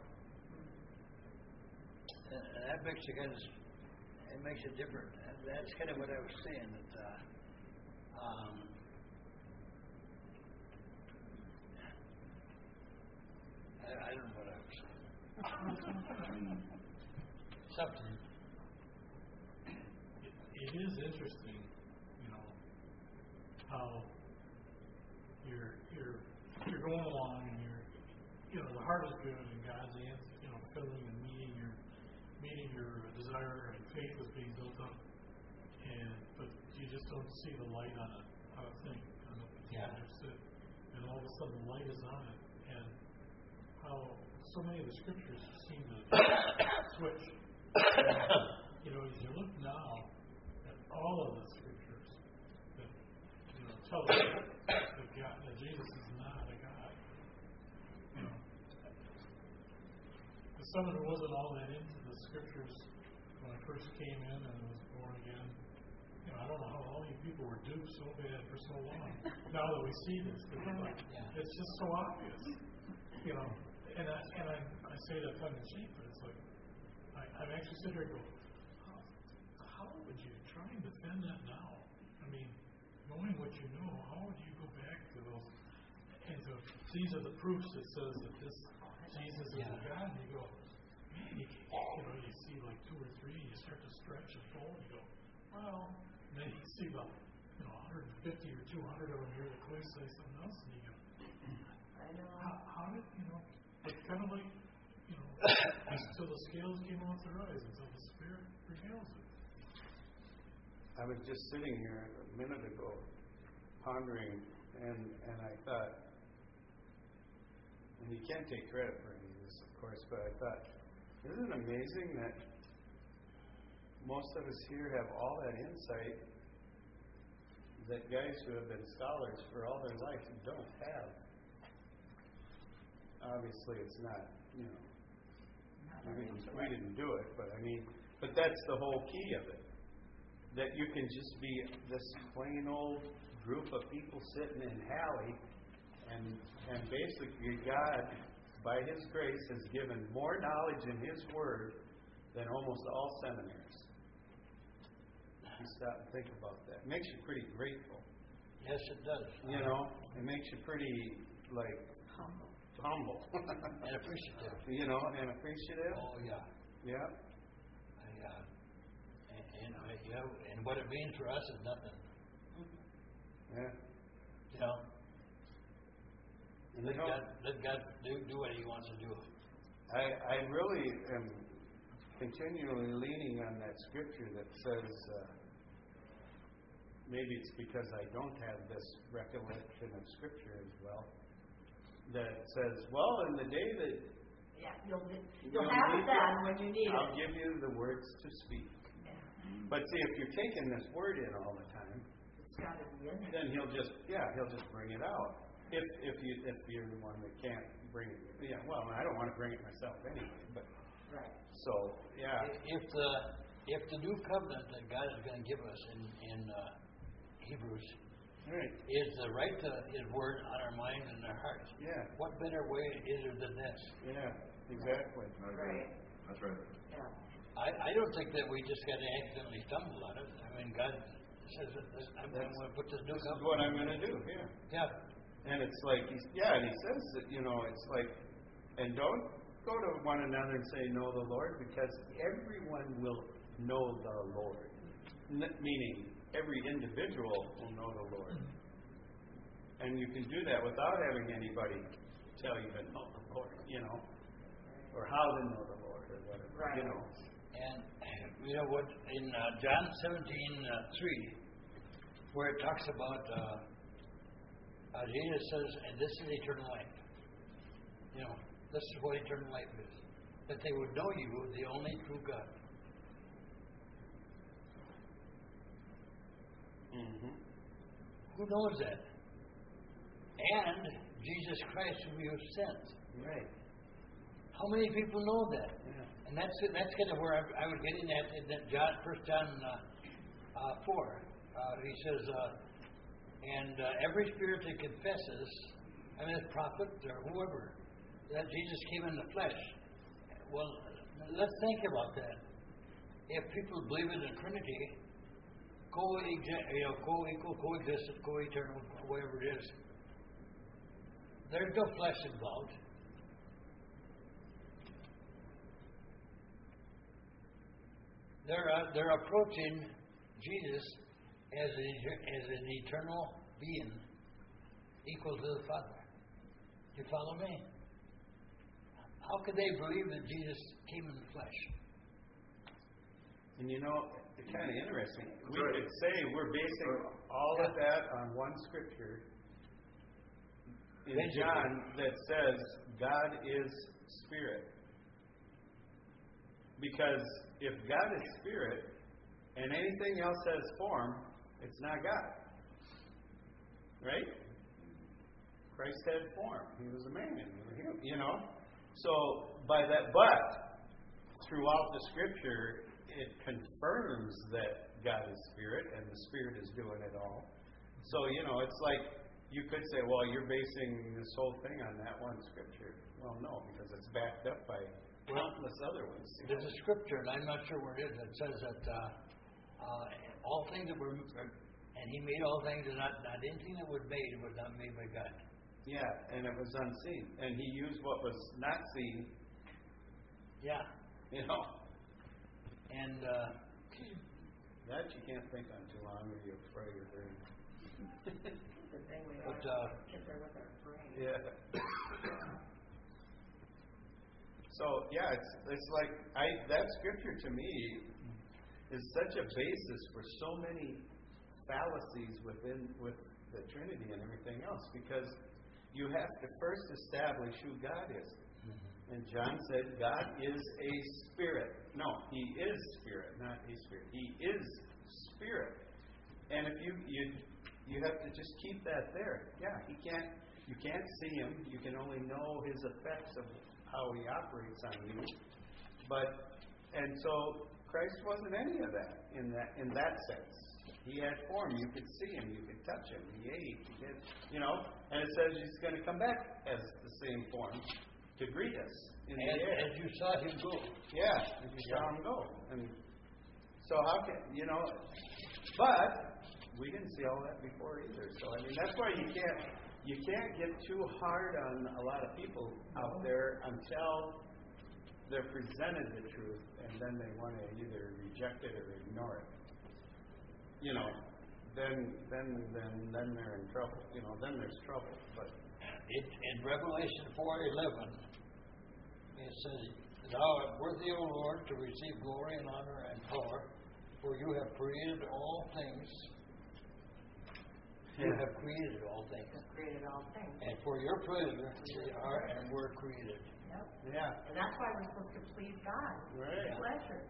And that makes it makes it different. And that's kind of what I was saying. That I don't know what I was saying. Something. It is interesting, you know, how you're going along and the heart is good and God's filling and meeting your desire and faith is being built up, but you just don't see the light on a thing, on the sit, and all of a sudden the light is on it, and how so many of the scriptures seem to switch. And, as you look now at all of the scriptures that tell us that Jesus is not a God. As someone who wasn't all that into the scriptures when I first came in and was born again, I don't know how all you people were duped so bad for so long. Now that we see this, it's just so obvious. And I say that tongue in cheek, but it's like I'm actually sitting here and go, how would you try and defend that now? I mean, knowing what you know, how would you go back to those? And so these are the proofs that says that this Jesus is a God, and you go, man, you see like 2 or 3, and you start to stretch and pull, and you go, well, and then you see the 150 or 200 of them here that clearly say something else, and you go, I know. How did it's kind of like until the scales came off their eyes, until the Spirit reveals it. I was just sitting here a minute ago pondering, and I thought, and you can't take credit for any of this, of course, but I thought, isn't it amazing that most of us here have all that insight that guys who have been scholars for all their life don't have? Obviously, it's not, we didn't do it, but that's the whole key of it. That you can just be this plain old group of people sitting in Halley, and basically God, by His grace, has given more knowledge in His Word than almost all seminaries. You stop and think about that. It makes you pretty grateful. Yes, it does. It makes you pretty, humble. And appreciative. And appreciative. Oh, yeah. Yeah. And what it means for us is nothing. Yeah. And let God do what He wants to do. I really am continually leaning on that scripture that says, maybe it's because I don't have this recollection of scripture as well, that says, well, in the day that you'll have it then when you need I'll it. give you the words to speak. Yeah. But see, if you're taking this word in all the time, It's got to be in there. then he'll just bring it out. If you're the one that can't bring it, I don't want to bring it myself anyway. But Right. so If the new covenant that God is going to give us in Hebrews right, is the right to His word on our minds and our hearts, what better way is there than this? Exactly. Right. That's right. Yeah. I don't think that we just got to accidentally stumble on it. God says that I'm going to put this new This is covenant. what I'm going to do. Yeah. And it's like and he says that it's like, and don't go to one another and say know the Lord, because everyone will know the Lord. Meaning every individual will know the Lord. And you can do that without having anybody tell you to know the Lord, or how to know the Lord, or whatever, Right. And you know what, in John 17:3, where it talks about Jesus says, and this is eternal life. This is what eternal life is. That they would know you, the only true God. Mm-hmm. Who knows that? And Jesus Christ, whom you have sent. Right. How many people know that? Yeah. And that's kind of where I was getting at in that John, 1 John 4. He says, and every spirit that confesses, I mean, a prophet or whoever, that Jesus came in the flesh. Well, let's think about that. If people believe in the Trinity, co-equal, co-existent, co-eternal, whatever it is, there's no flesh involved. They're approaching Jesus as an eternal being, equal to the Father. You follow me? How could they believe that Jesus came in the flesh? And it's kind of interesting. We could say we're basing all of that on one scripture in John that says God is spirit. Because if God is spirit and anything else has form, it's not God. Right? Christ had form. He was a man. So by that, but throughout the scripture, it confirms that God is spirit and the spirit is doing it all. So, it's like you could say, well, you're basing this whole thing on that one scripture. Well, no, because it's backed up by countless other ones. There's a scripture, and I'm not sure where it is, that says that all things that were, and He made all things, and not anything that was made was not made by God. Yeah, and it was unseen. And He used what was not seen. Yeah. And that you can't think on too long, or you'll fry your brain. The thing we But, always get there with our brain. Yeah. So it's like that scripture to me is such a basis for so many fallacies with the Trinity and everything else, because you have to first establish who God is. And John said God is a spirit. No, He is spirit, not a spirit. He is spirit. And if you have to just keep that there. Yeah, you can't see Him. You can only know His effects of how He operates on you. And so Christ wasn't any of that in that sense. He had form. You could see Him. You could touch Him. He ate. And it says He's going to come back as the same form to greet us in the air. As you saw Him go. Yeah, as you saw Him go. And so how can, but we didn't see all that before either. So, that's why you can't get too hard on a lot of people out there until they're presented the truth, and then they want to either reject it or ignore it. Then they're in trouble. Then there's trouble. But in Revelation 4:11, it says, "Thou art worthy, O Lord, to receive glory and honor and power, for you have created all things." You have created all things. He's created all things. And for your pleasure, they are and were created. Yep. yeah, And that's why we're supposed to please God. Right. His pleasure.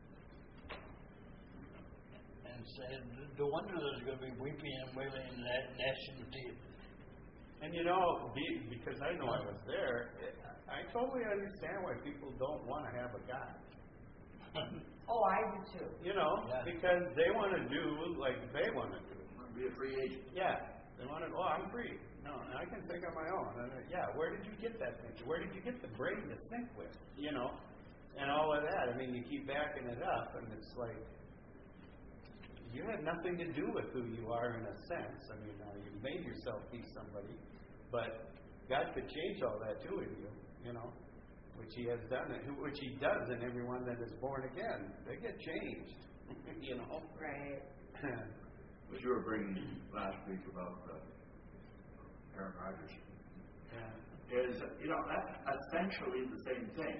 And no wonder there's going to be weeping and wailing and gnashing of teeth. and because I know I was there, I totally understand why people don't want to have a God. Oh, I do too. Because they want to do like they want to do. Be a free agent. Yeah. They want to, I'm free. No, I can think on my own. And, where did you get that thinking? Where did you get the brain to think with? And all of that. You keep backing it up, and it's like, you had nothing to do with who you are in a sense. You've made yourself be somebody, but God could change all that too in you, which He has done, which He does in everyone that is born again. They get changed, Right. What you were bringing last week about Aaron Rodgers is, that's essentially the same thing.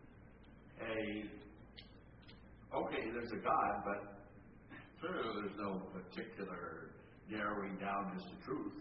There's a God, but clearly there's no particular narrowing down as to truth.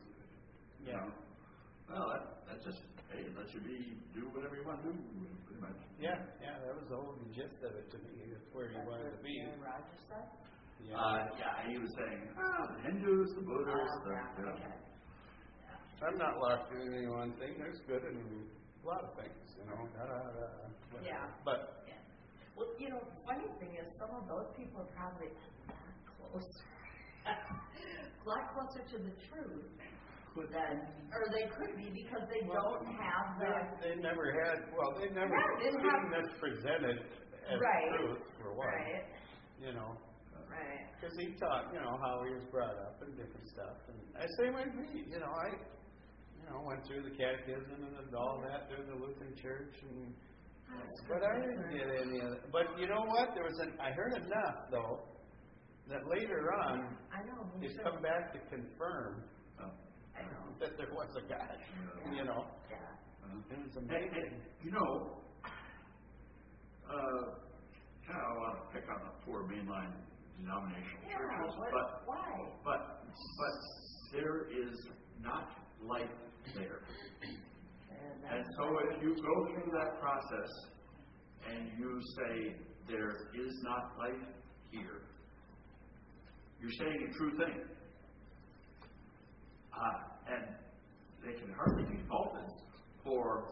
Well, that just, let you do whatever you want to do, pretty much. Yeah, that was the whole gist of it to me. That's where He wanted to be. Aaron Rodgers said? He was saying, the Hindus, the Buddhists, Okay. I'm not locked in any one thing. There's good in a lot of things, you know. Yeah. But Yeah. Well, you know, funny thing is, some of those people are probably that close, a lot closer to the truth than, or they could be because they don't have the. they never had. Well, they never didn't seen have, this presented as right, truth for one. right, You know. right. Because he taught, you know, how he was brought up and different stuff. And I same with me, you know, I went through the catechism and all that through the Lutheran Church, and but I didn't get any of it. But you know what? I heard enough though that later on I know. it's come back to confirm I know. that there was a God. You know, Yeah. it was amazing. You know, kind of want to pick on the poor mainline denominational churches, but why? But there is not life there. And so if you go through that process and you say there is not life here, you're saying a true thing. And they can hardly be faulted for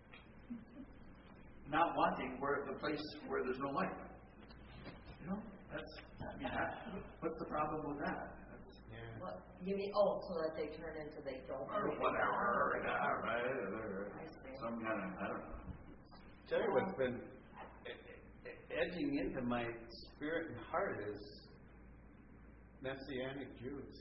not wanting the place where there's no life. You know, what's the problem with that? What, you mean, so that they turn into they don't Or believe in whatever, God? yeah, right? Or some kind of, I don't know. Tell you what's been edging into my spirit and heart is Messianic Jews.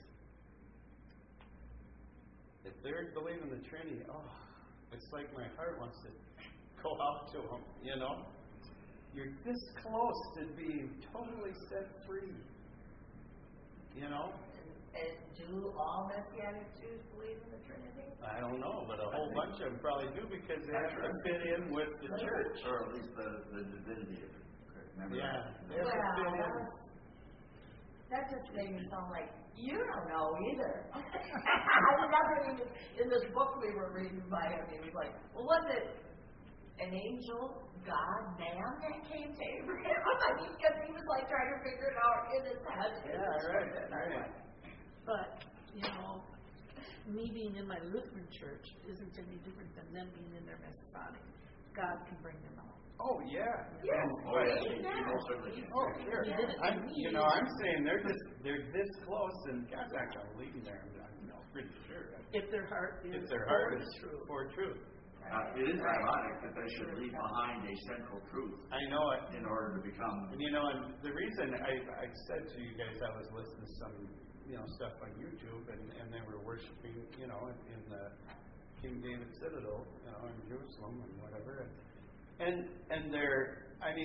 If they're believing the Trinity, it's like my heart wants to go out to them, you know? You're this close to being totally set free, you know? And do all Messianic Jews believe in the Trinity? I don't know, but a whole bunch of them probably do because they have to fit in with the church. Or at least the divinity of it. Remember Yeah. that? They have to fit in. That just made me sound like you don't know either. I never even, in this book we were reading by him, he was like, well, was it an angel, God, man that came to Abraham? Because he was like trying to figure it out in his head. Yeah, right. But, you know, me being in my Lutheran church isn't any different than them being in their Masonic. God can bring them out. Oh, yeah. Yes. He most certainly can. Oh, sure. He did it to me. I'm saying they're this close, and God's not going to lead them there. I'm pretty sure. If their heart is true. For truth. It is ironic that they should leave behind a central truth. I know it. In order to become. And and the reason I said to you guys, I was listening to some stuff on YouTube, and they were worshiping in the King David Citadel, in Jerusalem and whatever. And they're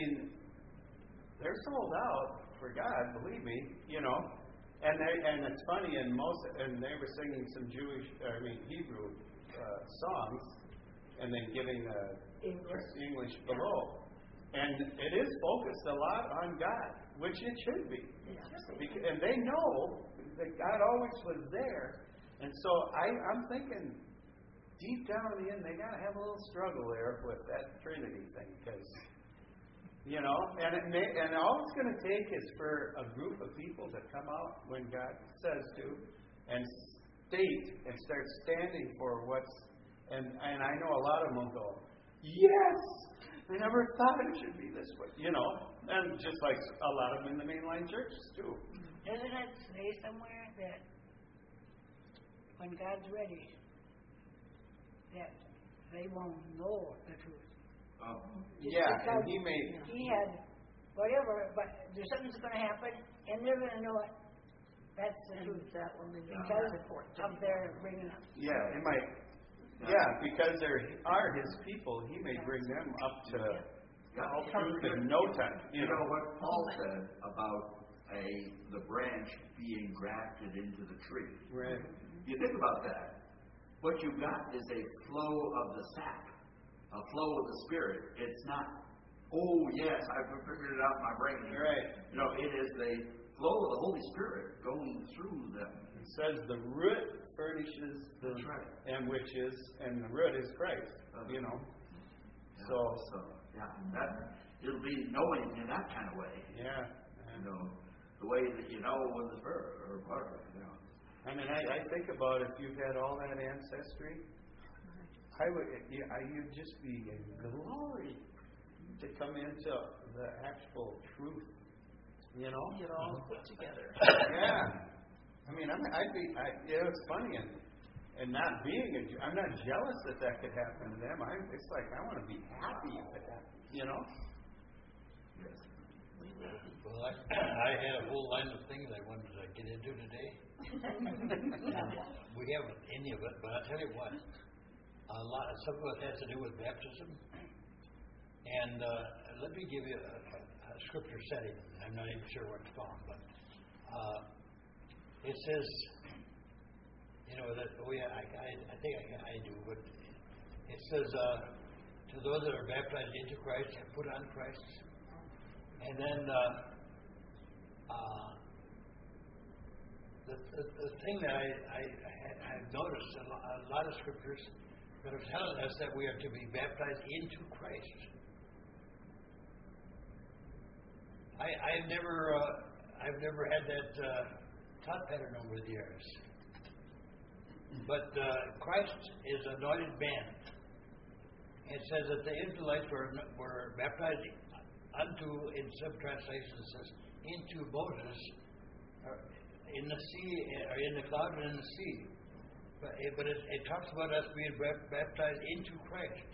sold out for God, believe me, and it's funny, and they were singing some Hebrew songs, and then giving English below, and it is focused a lot on God, which it should be, and they know that God always was there, and so I'm thinking. Deep down in the end, they got to have a little struggle there with that Trinity thing, because, and all it's going to take is for a group of people to come out when God says to, and state and start standing for and I know a lot of them will go, yes, I never thought it should be this way, and just like a lot of them in the mainline churches too. Doesn't it say somewhere that when God's ready, that they won't know the truth? And he had whatever, but there's something's going to happen, and they're going to know it. That's the truth. That will be because of their bringing up. Yeah, it might. Yeah, because they are His people, He may bring them up to truth in no time. You know what Paul said about the branch being grafted into the tree. Right. You think about that. What you've got is a flow of the sap, a flow of the Spirit. It's not, yes, I've figured it out in my brain. Right. It is the flow of the Holy Spirit going through them. It says the root furnishes the and the root is Christ. It'll be knowing in that kind of way. Yeah. The way that you know when the birth or whatever. I think about if you've had all that ancestry, you'd just be in glory to come into the actual truth, you know? Get all put together. Yeah. I mean, it's funny, and not being I'm not jealous that could happen to them. It's like I want to be happy if it happens, you know? Well, I had a whole line of things I wanted to get into today. We haven't any of it, but I'll tell you what. Some of it has to do with baptism. And let me give you a scripture setting. I'm not even sure what it's from, but it says, that I think I do, but it says, to those that are baptized into Christ have put on Christ. And then the thing that I've noticed a lot of scriptures that are telling us that we are to be baptized into Christ. I've never had that thought pattern over the years. But Christ is anointed man. It says that the Israelites were baptized unto, in some translations it says, into Moses in the sea, or in the cloud and in the sea. But it talks about us being baptized into Christ.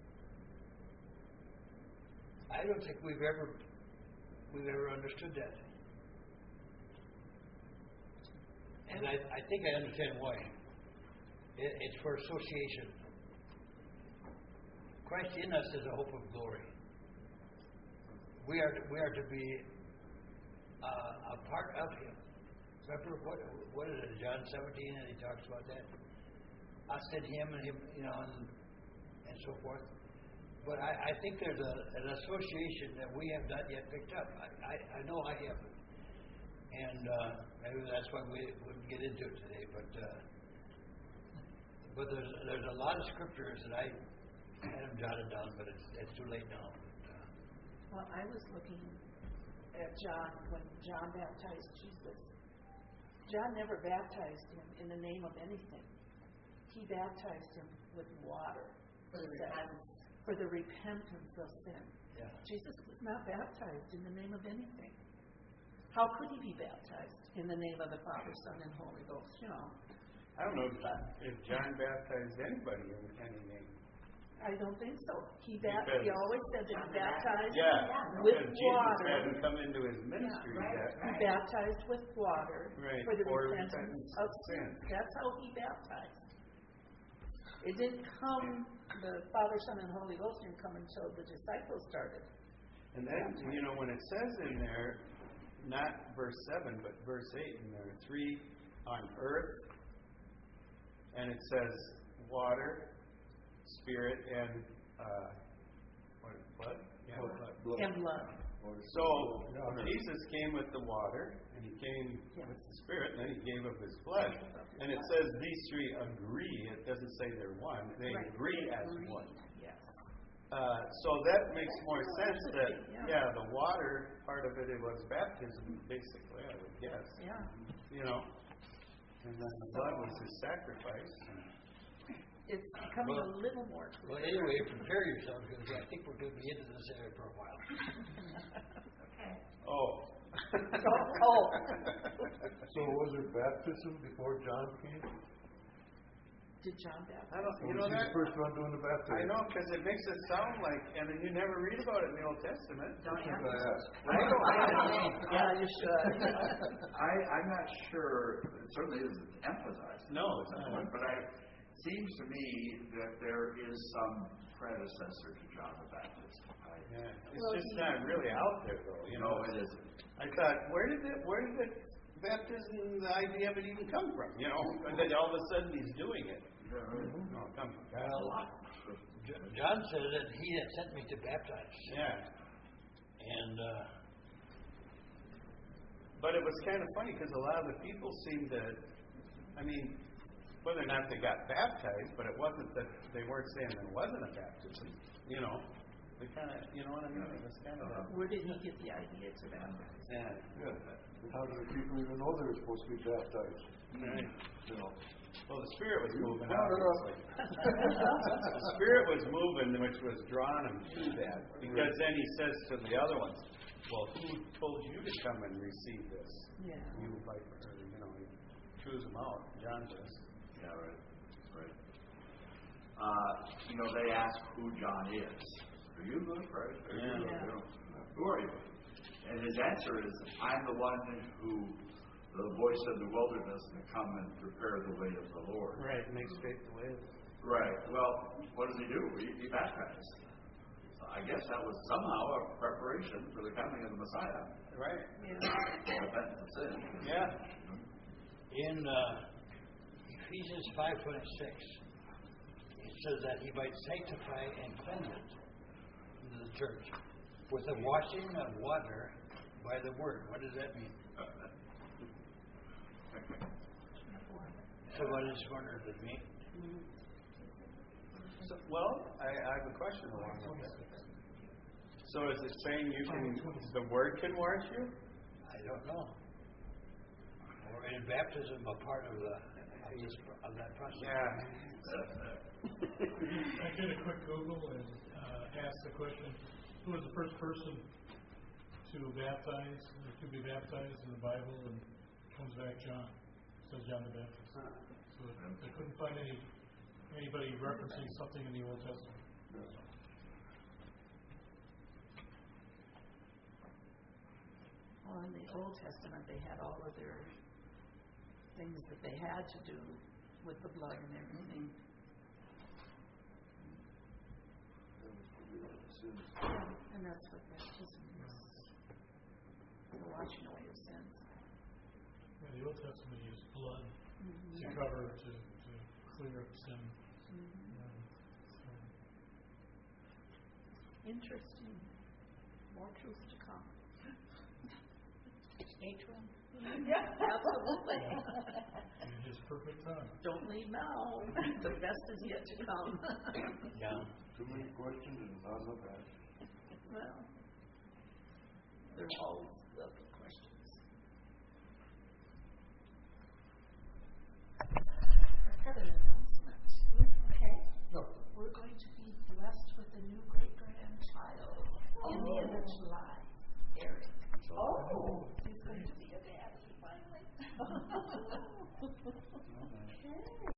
I don't think we've ever understood that. And I think I understand why. It's for association. Christ in us is a hope of glory. We are to be a part of Him. Remember what is it, John 17, and he talks about that. Us and Him, and Him, and so forth. But I think there's an association that we have not yet picked up. I know I haven't, and maybe that's why we wouldn't get into it today. But there's a lot of scriptures that I had them jotted down, but it's too late now. Well, I was looking at John when John baptized Jesus. John never baptized him in the name of anything. He baptized him with water for the repentance of sin. Yeah. Jesus was not baptized in the name of anything. How could he be baptized in the name of the Father, Son, and Holy Ghost? I don't know if John baptized anybody in any name. I don't think so. He always said that he baptized with because Jesus water. hadn't come into his ministry yet. He baptized with water for the repentance of sin. That's how he baptized. It didn't come, the Father, Son, and Holy Ghost didn't come until the disciples started. And then, when it says in there, not verse 7, but verse 8, and there are 3 on earth, and it says water, spirit, and blood? Yeah, blood. And blood. So, Jesus came with the water, and He came with the Spirit, and then He gave of His blood. And it says these 3 agree. It doesn't say they're one. They agree as one. Yes. So that makes more sense that, the water part of it was baptism, basically, I would guess. Yeah. And then the blood was His sacrifice. It's becoming a little more clear. Well, anyway, prepare yourself, because I think we're going to be into this area for a while. Okay. Oh. So was there baptism before John came? Did John baptize? I don't, Was he the first one doing the baptism? I know, because it makes it sound like, and then you never read about it in the Old Testament. Don't That's answer. what I asked. I don't. Yeah, you should. I'm not sure, it certainly isn't emphasized. No, it's not. But it seems to me that there is some predecessor to John the Baptist. It's just not really out there, though. No, it isn't. I thought, where did the baptism, the idea of it even come from? And then all of a sudden he's doing it. No, come on. Well, John said that He had sent me to baptize. Yeah. And but it was kind of funny because a lot of the people seemed to, whether or not they got baptized, but it wasn't that they weren't saying there wasn't a baptism. They kind of, you know what I mean? It was kind of. Where did he get the idea to baptize? Yeah. How did the people even know they were supposed to be baptized? Right. Well, the Spirit was moving. Brought it up. The Spirit was moving, which was drawing him to that. Because then he says to the other ones, well, who told you to come and receive this? Yeah. You viper, or, you know, he chews them out. John says. Yeah, right. You know, they ask who John is. Are you the Christ? Are you the, you know, who are you? And his answer is, I'm the one who, the voice of the wilderness, to come and prepare the way of the Lord. Right, make straight the way. Right. Well, what does he do? He baptized. I guess that was somehow a preparation for the coming of the Messiah. Right. Repentance of sin. Yeah. In Ephesians 5:26, it says that he might sanctify and cleanse it, the church, with the washing of water by the word. What does that mean? So what is wonder to me? So, well, I have a question along with that. So is it saying the Word can wash you? I don't know. Or is baptism a part of that process? Yeah. I did a quick Google and asked the question, who was the first person to baptize, or to be baptized in the Bible, and comes back John. It says John the Baptist. So I couldn't find anybody referencing something in the Old Testament. Well, in the Old Testament, they had all of their things that they had to do with the blood and everything. Yeah, and that's what baptism is. The washing away of sins. Yeah, the Old Testament used blood to cover, to clear up sin. Interesting. More truth to come. Stay tuned. Yeah, absolutely. In his perfect time. Don't leave now. The best is yet to come. Yeah. Too many questions and not enough answers. Well, there are always welcome questions. I've got an announcement. Okay. No. We're going to be blessed with a new great-grandchild in the end of July. Eric. Oh. He's going to be a daddy finally.